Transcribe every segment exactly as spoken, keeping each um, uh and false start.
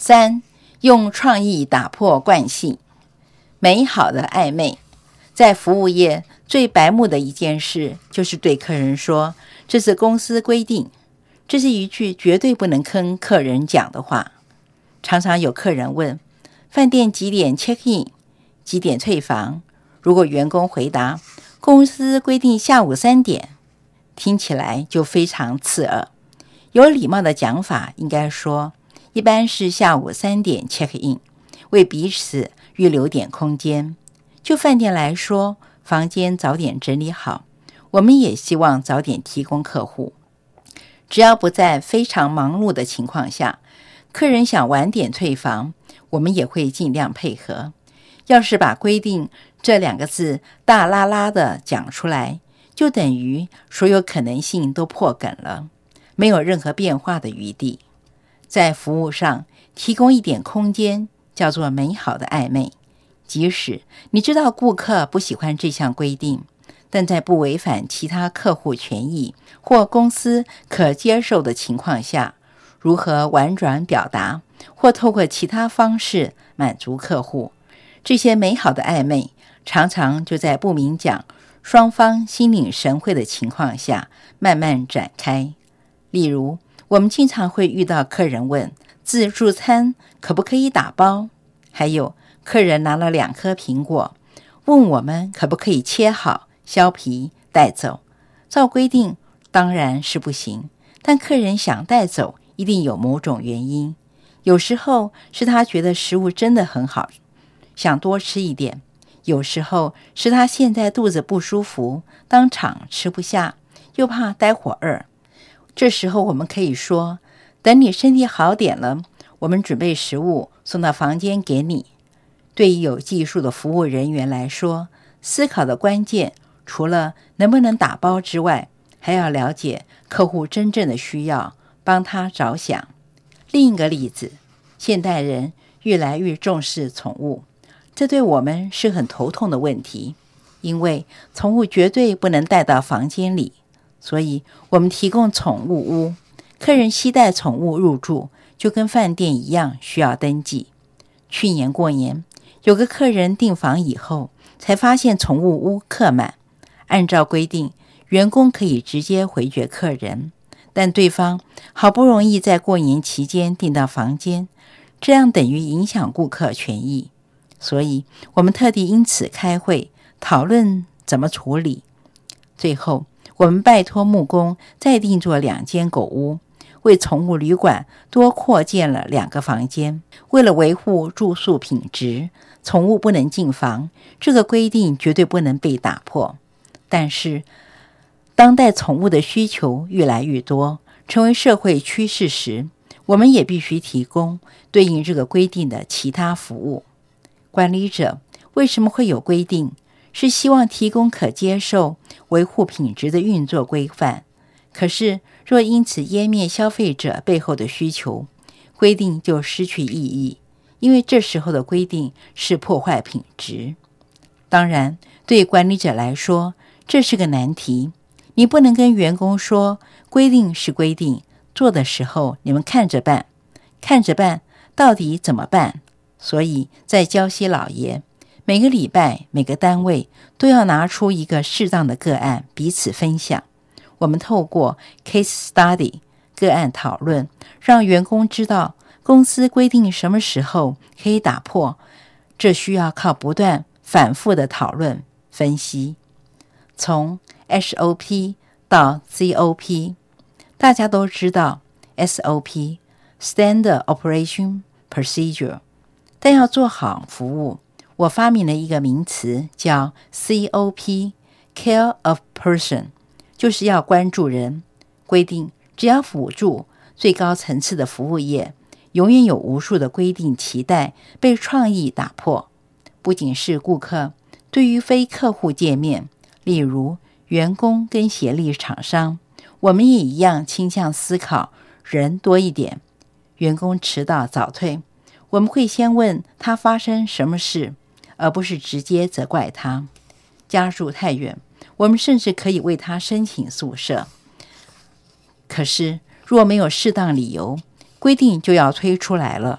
三、用创意打破惯性。美好的暧昧。在服务业最白目的一件事，就是对客人说，这是公司规定。这是一句绝对不能跟客人讲的话。常常有客人问，饭店几点 check in， 几点退房？如果员工回答，公司规定下午三点，听起来就非常刺耳。有礼貌的讲法应该说，一般是下午三点 check in， 为彼此预留点空间。就饭店来说，房间早点整理好，我们也希望早点提供客户。只要不在非常忙碌的情况下，客人想晚点退房，我们也会尽量配合。要是把规定这两个字大拉拉的讲出来，就等于所有可能性都破梗了，没有任何变化的余地。在服务上提供一点空间，叫做美好的暧昧。即使你知道顾客不喜欢这项规定，但在不违反其他客户权益或公司可接受的情况下，如何婉转表达或透过其他方式满足客户，这些美好的暧昧常常就在不明讲、双方心领神会的情况下慢慢展开。例如，我们经常会遇到客人问，自助餐可不可以打包？还有客人拿了两颗苹果，问我们可不可以切好、削皮带走。照规定当然是不行，但客人想带走一定有某种原因。有时候是他觉得食物真的很好，想多吃一点；有时候是他现在肚子不舒服，当场吃不下，又怕待会儿饿。这时候我们可以说，等你身体好点了，我们准备食物送到房间给你。对于有技术的服务人员来说，思考的关键除了能不能打包之外，还要了解客户真正的需要，帮他着想。另一个例子，现代人越来越重视宠物，这对我们是很头痛的问题，因为宠物绝对不能带到房间里，所以我们提供宠物屋，客人携带宠物入住，就跟饭店一样需要登记。去年过年，有个客人订房以后，才发现宠物屋客满。按照规定，员工可以直接回绝客人，但对方好不容易在过年期间订到房间，这样等于影响顾客权益。所以我们特地因此开会讨论怎么处理。最后我们拜托木工再订做两间狗屋，为宠物旅馆多扩建了两个房间。为了维护住宿品质，宠物不能进房，这个规定绝对不能被打破。但是当代宠物的需求越来越多，成为社会趋势时，我们也必须提供对应这个规定的其他服务。管理者为什么会有规定？是希望提供可接受、维护品质的运作规范。可是若因此湮灭消费者背后的需求，规定就失去意义，因为这时候的规定是破坏品质。当然，对管理者来说，这是个难题。你不能跟员工说，规定是规定，做的时候你们看着办，看着办，到底怎么办？所以在礁溪老爷，每个礼拜每个单位都要拿出一个适当的个案彼此分享。我们透过 case study 个案讨论，让员工知道公司规定什么时候可以打破，这需要靠不断反复的讨论分析。从 S O P 到 C O P， 大家都知道 S O P Standard Operation Procedure， 但要做好服务，我发明了一个名词叫 C O P Care of Person， 就是要关注人。规定只要辅助最高层次的服务业，永远有无数的规定期待被创意打破。不仅是顾客，对于非客户界面，例如员工跟协力厂商，我们也一样倾向思考人多一点。员工迟到早退，我们会先问他发生什么事，而不是直接责怪他。家住太远，我们甚至可以为他申请宿舍。可是若没有适当理由，规定就要推出来了。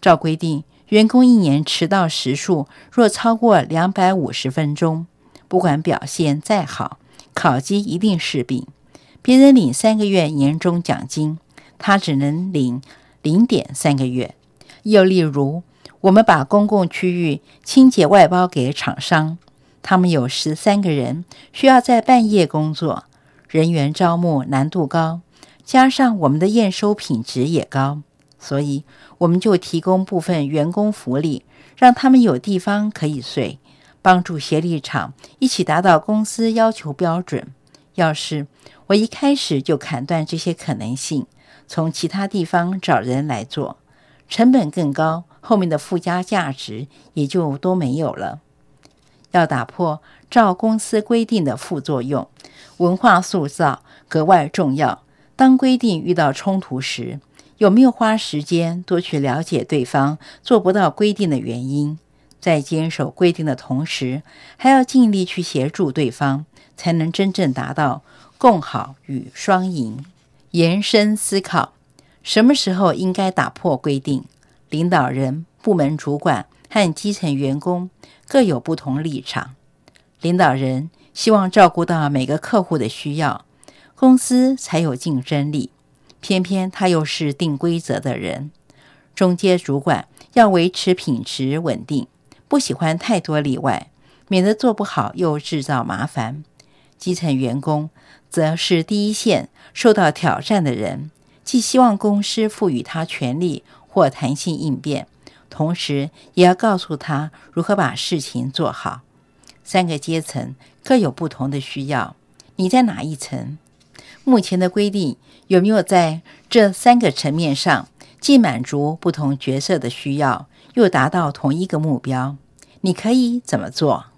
照规定，员工一年迟到时数若超过两百五十分钟，不管表现再好，考绩一定失笔。别人领三个月年终奖金，他只能领 零点三个月。又例如，我们把公共区域清洁外包给厂商，他们有十三个人，需要在半夜工作，人员招募难度高，加上我们的验收品质也高，所以我们就提供部分员工福利，让他们有地方可以睡，帮助协力厂一起达到公司要求标准。要是我一开始就砍断这些可能性，从其他地方找人来做，成本更高，后面的附加价值也就都没有了。要打破照公司规定的副作用，文化塑造格外重要。当规定遇到冲突时，有没有花时间多去了解对方做不到规定的原因，在坚守规定的同时，还要尽力去协助对方，才能真正达到共好与双赢。延伸思考，什么时候应该打破规定？领导人、部门主管和基层员工各有不同立场。领导人希望照顾到每个客户的需要，公司才有竞争力，偏偏他又是定规则的人。中阶主管要维持品质稳定，不喜欢太多例外，免得做不好又制造麻烦。基层员工则是第一线受到挑战的人，既希望公司赋予他权力或弹性应变，同时也要告诉他如何把事情做好。三个阶层各有不同的需要，你在哪一层？目前的规定有没有在这三个层面上既满足不同角色的需要，又达到同一个目标？你可以怎么做？